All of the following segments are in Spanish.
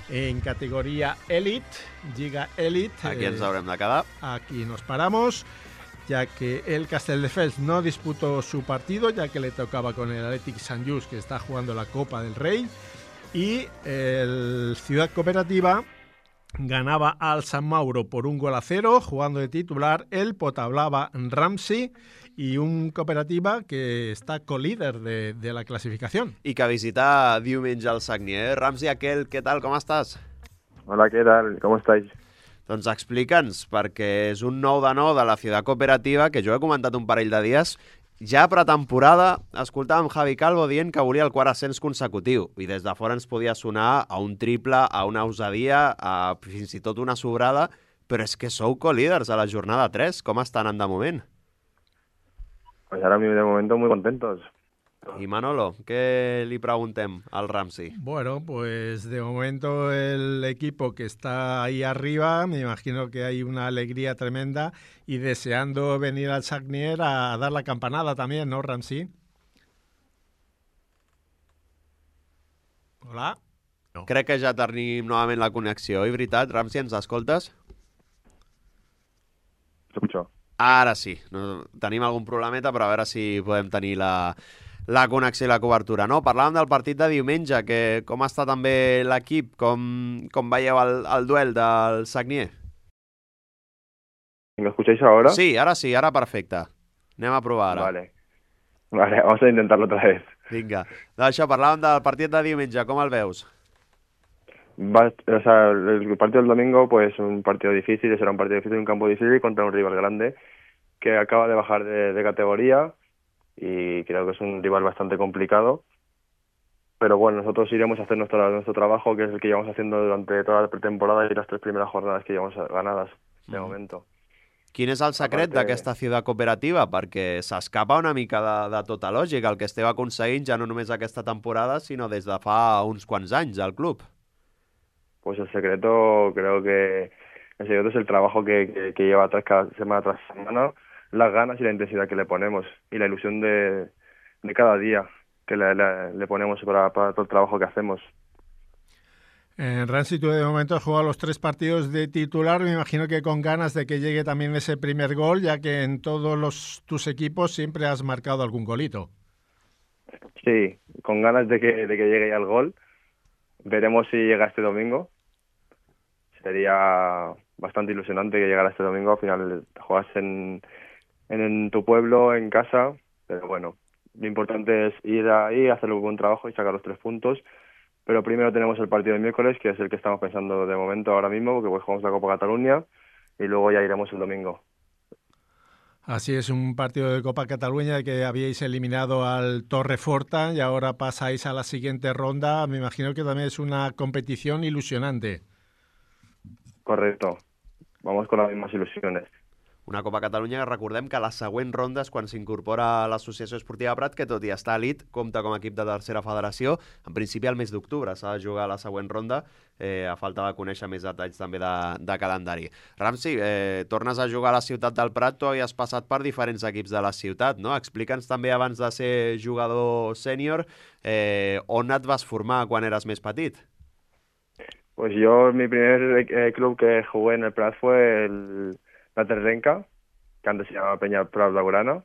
en categoría Elite, Lliga Elite. Aquí ens haurem de quedar. Aquí nos paramos, ya que el Castelldefels no disputó su partido, ya que le tocaba con el Athletic Sant Just, que está jugando la Copa del Rey, y el Ciudad Cooperativa ganaba al San Mauro por 1-0, jugando de titular el Potablava Ramsey, y un Cooperativa que està co-líder de la classificació. I que visita diumenge al Sagnier. Ramsey, què tal, com estàs? Hola, ¿qué tal? ¿Cómo estáis? Doncs explica'ns, perquè és un 9-9 de la Ciutat Cooperativa, que jo he comentat un parell de dies. Ja a pretemporada escoltàvem Javi Calvo dient que volia el quart ascens consecutiu, i des de fora ens podia sonar a un triple, a una osadia, a fins i tot una sobrada, però és que sou co-líders a la jornada 3. Com estan de moment? Pues ahora mismo de momento muy contentos. Y Manolo, ¿qué le preguntem al Ramsey? Bueno, pues de momento el equipo que está ahí arriba, me imagino que hay una alegría tremenda y deseando venir al Sagnier a dar la campanada también, ¿no, Ramsey? Hola? No. Crec que ja tenim novament la connexió, i veritat, Ramsey, ens escoltes? Escucho. Ara sí, no, tenim algun problemeta, però a veure si podem tenir la connexió i la cobertura. No, parlàvem del partit de diumenge, que com està també l'equip, com veieu el duel del Sagnier? ¿Me escucháis ahora? Sí, ara perfecte. Anem a provar ara. Vale, vamos a intentarlo otra vez. Vinga. D'això, parlàvem del partit de diumenge, com el veus? O sea, el partido del domingo, pues un partido difícil, será un partido difícil, un campo difícil contra un rival grande que acaba de bajar de categoría y creo que es un rival bastante complicado. Pero bueno, nosotros iremos a hacer nuestro trabajo, que es el que llevamos haciendo durante toda la pretemporada y las 3 primeras jornadas que llevamos ganadas de momento. Quin és el secret d'aquesta Ciutat Cooperativa? Perquè s'escapa una mica de tota lògica el que esteu aconseguint ja no només aquesta temporada, sinó des de fa uns quants anys al club. Pues el secreto, creo que el secreto es el trabajo que lleva atrás cada semana tras semana, las ganas y la intensidad que le ponemos y la ilusión de cada día que le ponemos para todo el trabajo que hacemos. Ramsey, tú de momento has jugado los 3 partidos de titular, me imagino que con ganas de que llegue también ese primer gol, ya que en todos tus equipos siempre has marcado algún golito. Sí, con ganas de que llegue ya el gol. Veremos si llega este domingo. Sería bastante ilusionante que llegara este domingo. Al final juegas en tu pueblo, en casa, pero bueno, lo importante es ir ahí, hacer un buen trabajo y sacar los 3 puntos. Pero primero tenemos el partido del miércoles, que es el que estamos pensando de momento ahora mismo, porque pues jugamos la Copa Cataluña y luego ya iremos el domingo. Así es, un partido de Copa Cataluña que habíais eliminado al Torreforta y ahora pasáis a la siguiente ronda. Me imagino que también es una competición ilusionante. Correcto. Vamos con las mismas ilusiones. Una Copa Catalunya que recordem que la següent ronda és quan s'incorpora l'Associació Esportiva Prat, que tot i estar elit, compta com a equip de tercera federació. En principi, al mes d'octubre s'ha de jugar la següent ronda, a falta de conèixer més detalls també de calendari. Ramsey, tornes a jugar a la ciutat del Prat, tu havies passat per diferents equips de la ciutat, no? Explica'ns també, abans de ser jugador sènior, on et vas formar quan eres més petit? Pues yo, mi primer club que jugué en el Prat fue la Terrenca, que antes se llamaba Peña Prat Blaugrana.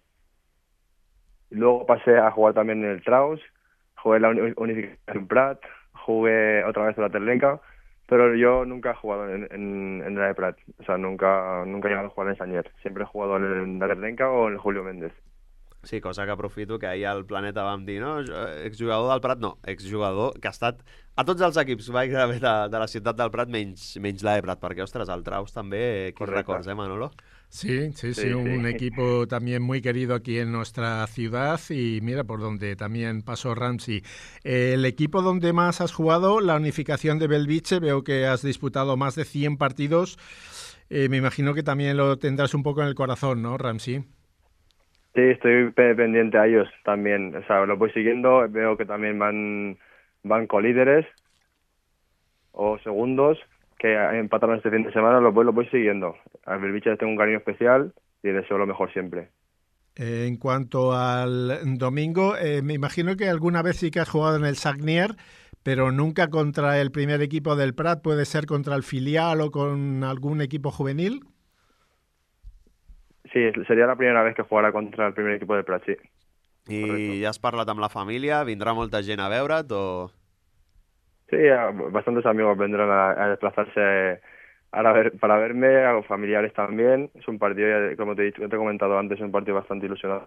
Luego pasé a jugar también en el Traus, jugué en la Unificación Prat, jugué otra vez en la Terrenca, pero yo nunca he jugado en la de Prat. O sea, nunca he llegado a jugar en Sagnier. Siempre he jugado en la Terrenca o en el Julio Méndez. Sí, cosa que aprofito que ahir al Planeta vam dir, no? Exjugador del Prat, no, exjugador que ha estat a tots els equips gairebé de la ciutat del Prat, menys la de Prat, perquè, ostres, el Traus també, quins records, Manolo? Sí, un equipo también muy querido aquí en nuestra ciudad y mira por donde también pasó Ramsey. El equipo donde más has jugado, la Unificación de Belviche, veo que has disputado más de 100 partidos, me imagino que también lo tendrás un poco en el corazón, ¿no, Ramsey? Sí, estoy pendiente a ellos también, o sea, los voy siguiendo, veo que también van colíderes o segundos, que empataron este fin de semana, los voy siguiendo. A Belviche les tengo un cariño especial y deseo lo mejor siempre. En cuanto al domingo, me imagino que alguna vez sí que has jugado en el Sagnier, pero nunca contra el primer equipo del Prat. ¿Puede ser contra el filial o con algún equipo juvenil? Sí, sería la primera vez que jugara contra el primer equipo del Prat, sí. I Correcto. ja has parlat amb la família? Vindrà molta gent a veure't o...? Sí, bastantes amigos vendrán a desplazarse para verme, a los familiares también. Es un partido, como te he comentado antes, es un partido bastante ilusionante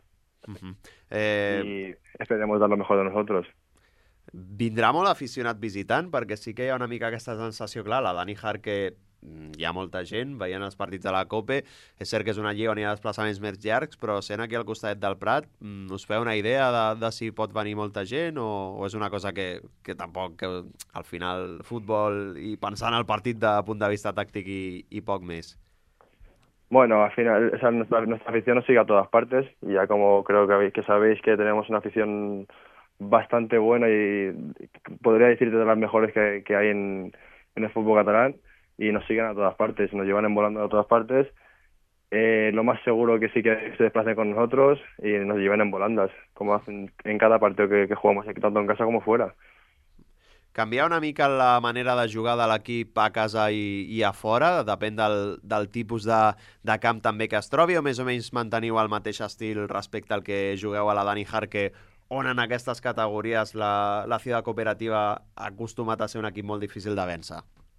y esperemos dar lo mejor de nosotros. Vindrà molt aficionat visitant, perquè sí que hi ha una mica aquesta sensació, clar, la Dani Jarque, hi ha molta gent veient els partits de la Copa, és cert que és una lliga on hi ha desplaçaments més llargs, però sent aquí al costat del Prat, us feu una idea de si pot venir molta gent o és una cosa que tampoc, que al final futbol i pensant el partit de punt de vista tàctic i poc més? Bueno, al final, o sea, nuestra afición nos sigue a todas partes, y ya como creo que sabéis que tenemos una afición bastante buena y podría decirte de las mejores que hay en el fútbol catalán, y nos siguen a todas partes, nos llevan volando a todas partes. Lo más seguro que sí que se desplacen con nosotros y nos lleven en volandas, como hacen en cada partido que jugamos aquí, tanto en casa como fuera. Canviar una mica la manera de jugar de l'equip a casa i a fora? Depèn del tipus de camp també que es trobi, o més o menys manteniu el mateix estil respecte al que jugueu a la Dani Jarque, on en aquestes categories la Ciudad Cooperativa ha acostumat a ser un equip molt difícil de vèncer?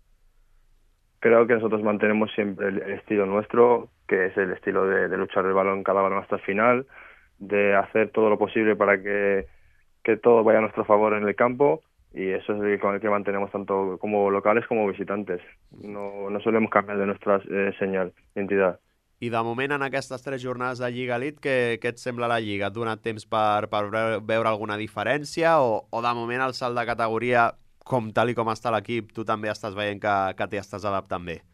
Creo que nosotros mantenemos siempre el estilo nuestro, que es el estilo de luchar el balón, cada balón hasta el final, de hacer todo lo posible para que todo vaya a nuestro favor en el campo, y eso es el con el que mantenemos tanto como locales como visitantes. No solemos cambiar de nuestra senyal, identitat. I de moment, en aquestes 3 jornades de Lliga Elite, què et sembla la Lliga? Et donat temps per veure alguna diferència o de moment el salt de categoria, com tal i com està l'equip, tu també estàs veient que t'hi estàs adaptant bé?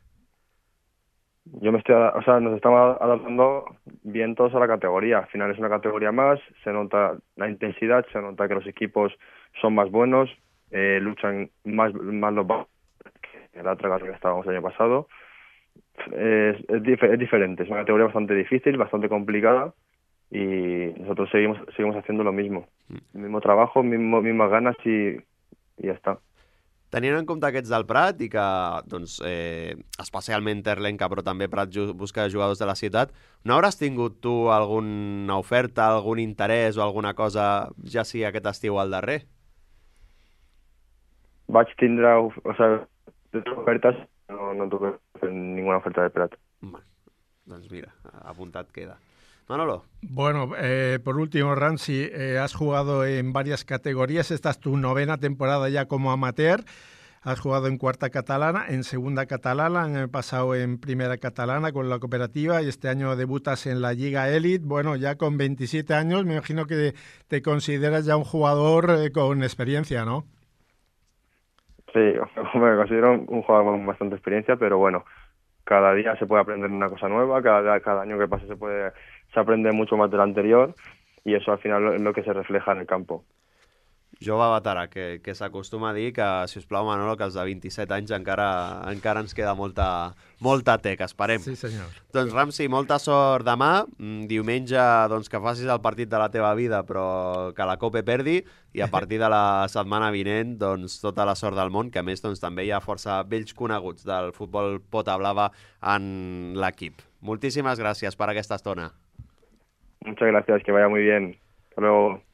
Nos estamos adaptando bien todos a la categoría. Al final es una categoría más, se nota la intensidad, se nota que los equipos son más buenos, luchan más los que en la otra categoría que estábamos el año pasado. Es diferente, es una categoría bastante difícil, bastante complicada, y nosotros seguimos haciendo lo mismo. El mismo trabajo, mismas ganas y ja està. Tenint en compte aquests del Prat i que, doncs, especialment Terlenca, però també Prat busca jugadors de la ciutat, no hauràs tingut tu alguna oferta, algun interès o alguna cosa, ja sigui aquest estiu al darrer? Vaig tindre ofertes, no tuve ninguna oferta del Prat. Bueno, doncs mira, apuntat queda. Manolo. Bueno, por último, Ramsey, has jugado en varias categorías. Esta es tu 9ª temporada ya como amateur. Has jugado en 4ª catalana, en 2ª catalana, el año pasado en 1ª catalana con la cooperativa, y este año debutas en la Liga Elite. Bueno, ya con 27 años, me imagino que te consideras ya un jugador con experiencia, ¿no? Sí, me considero un jugador con bastante experiencia, pero bueno, cada día se puede aprender una cosa nueva, cada año que pasa se aprende mucho más del anterior, y eso al final es lo que se refleja en el campo. Jove veterà, que s'acostuma a dir que, si us plau, Manolo, que els de 27 anys encara ens queda molta teca, esperem. Sí, senyor. Doncs, Ramsey, molta sort demà. Diumenge, doncs, que facis el partit de la teva vida, però que la Copa perdi, i a partir de la setmana vinent, doncs, tota la sort del món, que a més, doncs, també hi ha força vells coneguts del futbol pota blava en l'equip. Moltíssimes gràcies per aquesta estona. Muchas gracias, que vaya muy bien. Hasta luego.